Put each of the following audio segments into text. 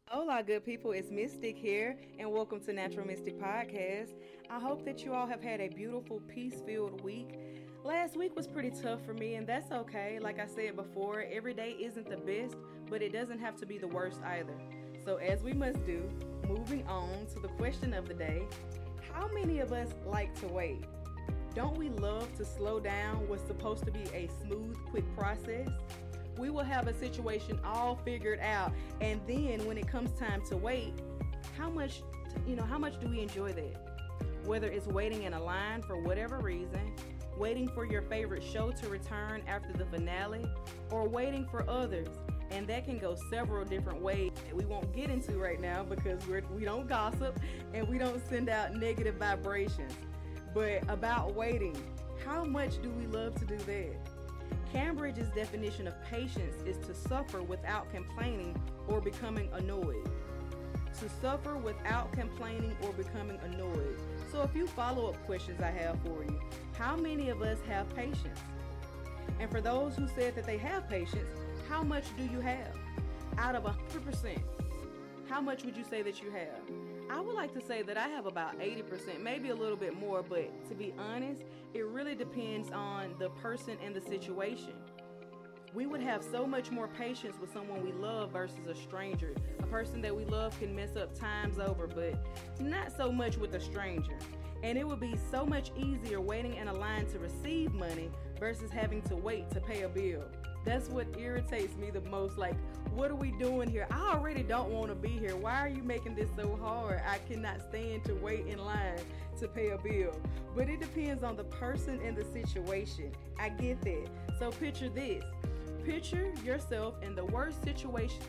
Hola, good people. It's Mystic here, and welcome to Natural Mystic Podcast. I hope that you all have had a beautiful, peace-filled week. Last week was pretty tough for me, and that's okay. Like I said before, every day isn't the best, but it doesn't have to be the worst either. So as we must do, moving on to the question of the day, how many of us like to wait? Don't we love to slow down what's supposed to be a smooth, quick process? We will have a situation all figured out, and then when it comes time to wait, how much do we enjoy that? Whether it's waiting in a line for whatever reason, waiting for your favorite show to return after the finale, or waiting for others, and that can go several different ways that we won't get into right now because we don't gossip and we don't send out negative vibrations. But about waiting, how much do we love to do that? Cambridge's definition of patience is to suffer without complaining or becoming annoyed. To suffer without complaining or becoming annoyed. So a few follow-up questions I have for you. How many of us have patience? And for those who said that they have patience, how much do you have? Out of 100%, how much would you say that you have? I would like to say that I have about 80%, maybe a little bit more, but to be honest, it really depends on the person and the situation. We would have so much more patience with someone we love versus a stranger. A person that we love can mess up times over, but not so much with a stranger. And it would be so much easier waiting in a line to receive money versus having to wait to pay a bill. That's what irritates me the most. Like, what are we doing here? I already don't want to be here. Why are you making this so hard? I cannot stand to wait in line to pay a bill. But it depends on the person and the situation. I get that. So picture this. Picture yourself in the worst situation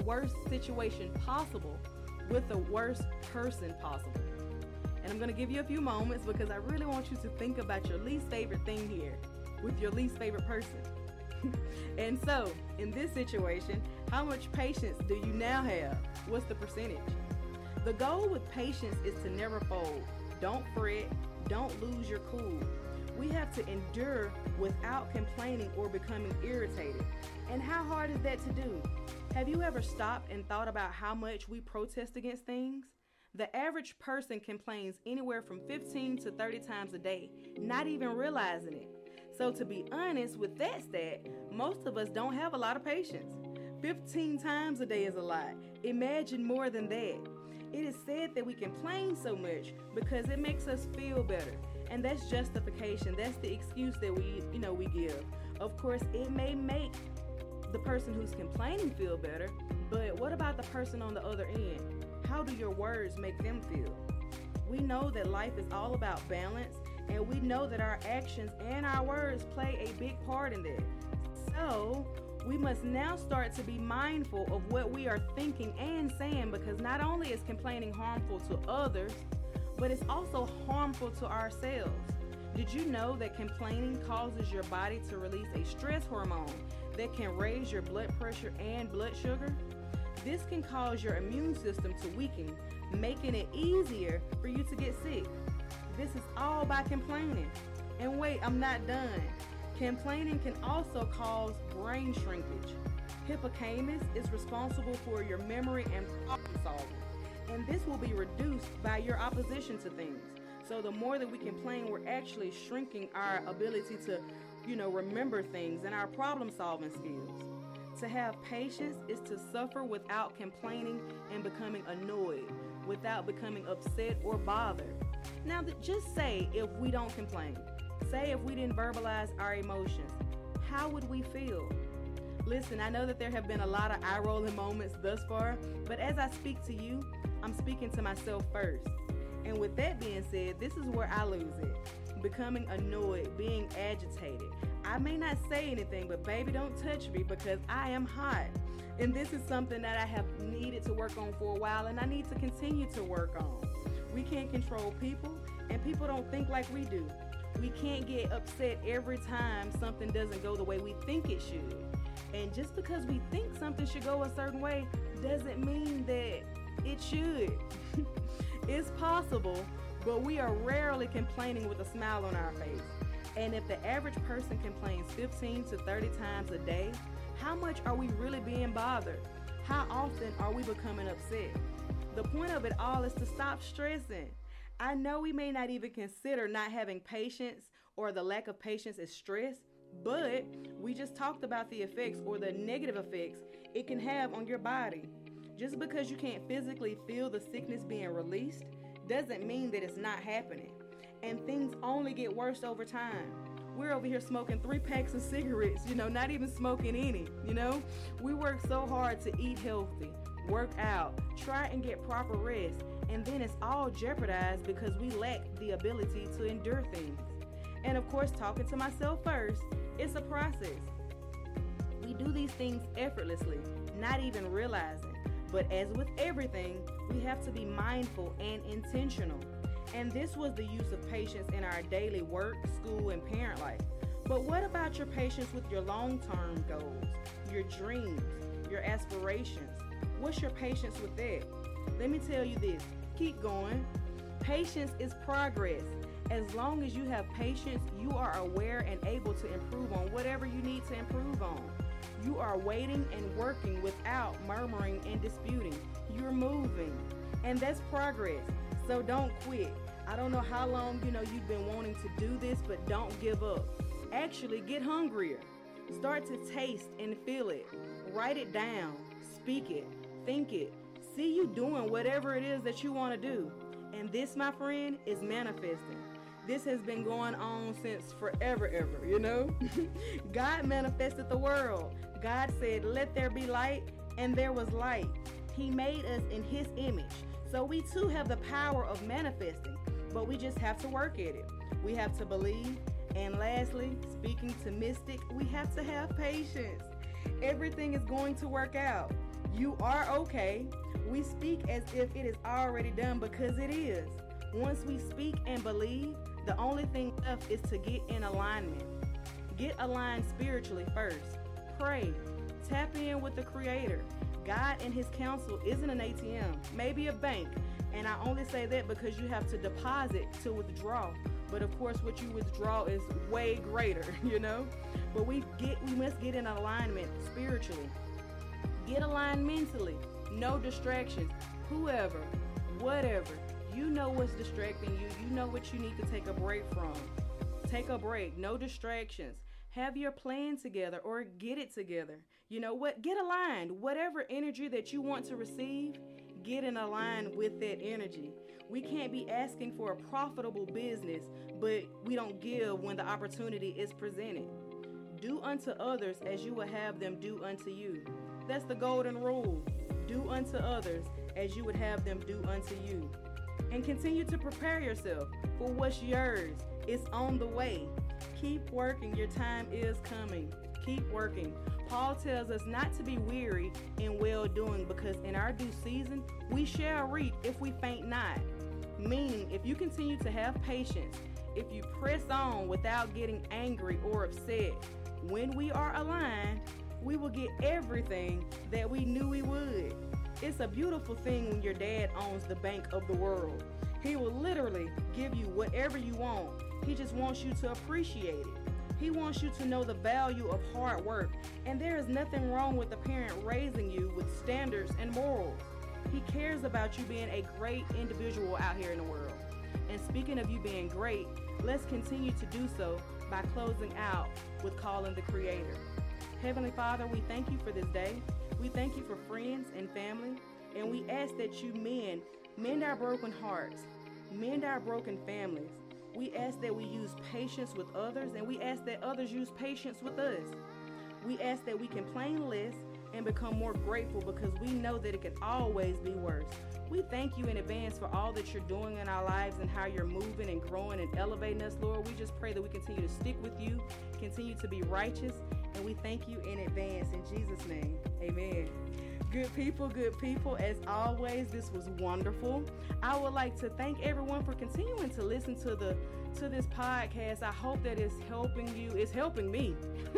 possible with the worst person possible. And I'm going to give you a few moments because I really want you to think about your least favorite thing here with your least favorite person. And so, in this situation, how much patience do you now have? What's the percentage? The goal with patience is to never fold. Don't fret. Don't lose your cool. We have to endure without complaining or becoming irritated. And how hard is that to do? Have you ever stopped and thought about how much we protest against things? The average person complains anywhere from 15 to 30 times a day, not even realizing it. So to be honest with that stat, most of us don't have a lot of patience. 15 times a day is a lot. Imagine more than that. It is said that we complain so much because it makes us feel better. And that's justification. That's the excuse that we give. Of course, it may make the person who's complaining feel better, but what about the person on the other end? How do your words make them feel? We know that life is all about balance, and we know that our actions and our words play a big part in that. So, we must now start to be mindful of what we are thinking and saying, because not only is complaining harmful to others, but it's also harmful to ourselves. Did you know that complaining causes your body to release a stress hormone that can raise your blood pressure and blood sugar? This can cause your immune system to weaken, making it easier for you to get sick. This is all by complaining. And wait, I'm not done. Complaining can also cause brain shrinkage. Hippocampus is responsible for your memory and problem solving. And this will be reduced by your opposition to things. So the more that we complain, we're actually shrinking our ability to, remember things and our problem solving skills. To have patience is to suffer without complaining and becoming annoyed, without becoming upset or bothered. Now, just say if we don't complain, say if we didn't verbalize our emotions, how would we feel? Listen, I know that there have been a lot of eye-rolling moments thus far, but as I speak to you, I'm speaking to myself first. And with that being said, this is where I lose it. Becoming annoyed, being agitated. I may not say anything, but baby, don't touch me because I am hot. And this is something that I have needed to work on for a while, and I need to continue to work on. We can't control people, and people don't think like we do. We can't get upset every time something doesn't go the way we think it should. And just because we think something should go a certain way doesn't mean that it should. It's possible, but we are rarely complaining with a smile on our face. And if the average person complains 15 to 30 times a day, how much are we really being bothered? How often are we becoming upset? The point of it all is to stop stressing. I know we may not even consider not having patience or the lack of patience as stress, but we just talked about the effects or the negative effects it can have on your body. Just because you can't physically feel the sickness being released doesn't mean that it's not happening. And things only get worse over time. We're over here smoking 3 packs of cigarettes, not even smoking any, We work so hard to eat healthy, work out, try and get proper rest, and then it's all jeopardized because we lack the ability to endure things. And of course, talking to myself first, it's a process. We do these things effortlessly, not even realizing. But as with everything, we have to be mindful and intentional. And this was the use of patience in our daily work, school, and parent life. But what about your patience with your long-term goals, your dreams, your aspirations? What's your patience with that? Let me tell you this. Keep going. Patience is progress. As long as you have patience, you are aware and able to improve on whatever you need to improve on. You are waiting and working without murmuring and disputing. You're moving. And that's progress. So don't quit. I don't know how long, you've been wanting to do this, but don't give up. Actually, get hungrier. Start to taste and feel it. Write it down. Speak it. Think it. See you doing whatever it is that you want to do. And this, my friend, is manifesting. This has been going on since forever, God manifested the world. God said, let there be light, and there was light. He made us in his image. So we too have the power of manifesting, but we just have to work at it. We have to believe. And lastly, speaking to Mystic, we have to have patience. Everything is going to work out. You are okay. We speak as if it is already done because it is. Once we speak and believe, the only thing left is to get in alignment. Get aligned spiritually first. Pray. Tap in with the Creator. God and his counsel isn't an ATM, maybe a bank. And I only say that because you have to deposit to withdraw. But of course, what you withdraw is way greater, But we must get in alignment spiritually. Get aligned mentally. No distractions. Whoever, whatever. You know what's distracting you. You know what you need to take a break from. Take a break. No distractions. Have your plan together or get it together. You know what? Get aligned. Whatever energy that you want to receive, get in aligned with that energy. We can't be asking for a profitable business, but we don't give when the opportunity is presented. Do unto others as you will have them do unto you. That's the golden rule. Do unto others as you would have them do unto you. And continue to prepare yourself for what's yours. It's on the way. Keep working. Your time is coming. Keep working. Paul tells us not to be weary in well-doing because in our due season, we shall reap if we faint not. Meaning, if you continue to have patience, if you press on without getting angry or upset, when we are aligned, we will get everything that we knew we would. It's a beautiful thing when your dad owns the bank of the world. He will literally give you whatever you want. He just wants you to appreciate it. He wants you to know the value of hard work. And there is nothing wrong with a parent raising you with standards and morals. He cares about you being a great individual out here in the world. And speaking of you being great, let's continue to do so by closing out with calling the Creator. Heavenly Father, we thank you for this day. We thank you for friends and family. And we ask that you mend our broken hearts, mend our broken families. We ask that we use patience with others, and we ask that others use patience with us. We ask that we complain less and become more grateful because we know that it can always be worse. We thank you in advance for all that you're doing in our lives and how you're moving and growing and elevating us, Lord. We just pray that we continue to stick with you, continue to be righteous, and we thank you in advance. In Jesus' name, amen. Good people, as always, this was wonderful. I would like to thank everyone for continuing to listen to this podcast. I hope that it's helping you. It's helping me.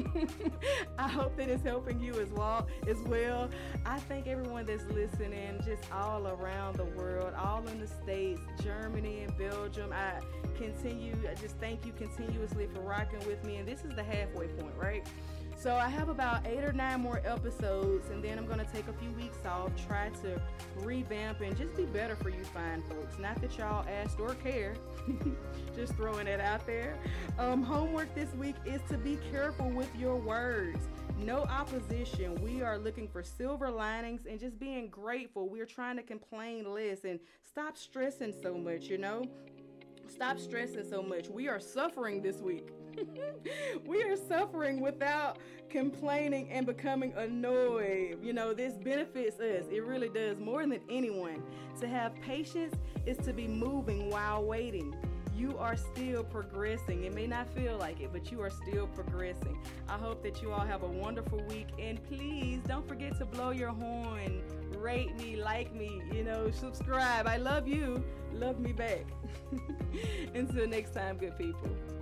I hope that it's helping you as well. I thank everyone that's listening just all around the world, all in the States, Germany and Belgium. I just thank you continuously for rocking with me. And this is the halfway point, right? So I have about 8 or 9 more episodes, and then I'm going to take a few weeks off, try to revamp and just be better for you fine folks. Not that y'all asked or care, just throwing it out there. Homework this week is to be careful with your words. No opposition. We are looking for silver linings and just being grateful. We're trying to complain less and stop stressing so much, you know? Stop stressing so much. We are suffering this week. We are suffering without complaining and becoming annoyed. You know, this benefits us. It really does, more than anyone. To have patience is to be moving while waiting. You are still progressing. It may not feel like it, but you are still progressing. I hope that you all have a wonderful week. And please don't forget to blow your horn, rate me, like me, subscribe. I love you. Love me back. Until next time, good people.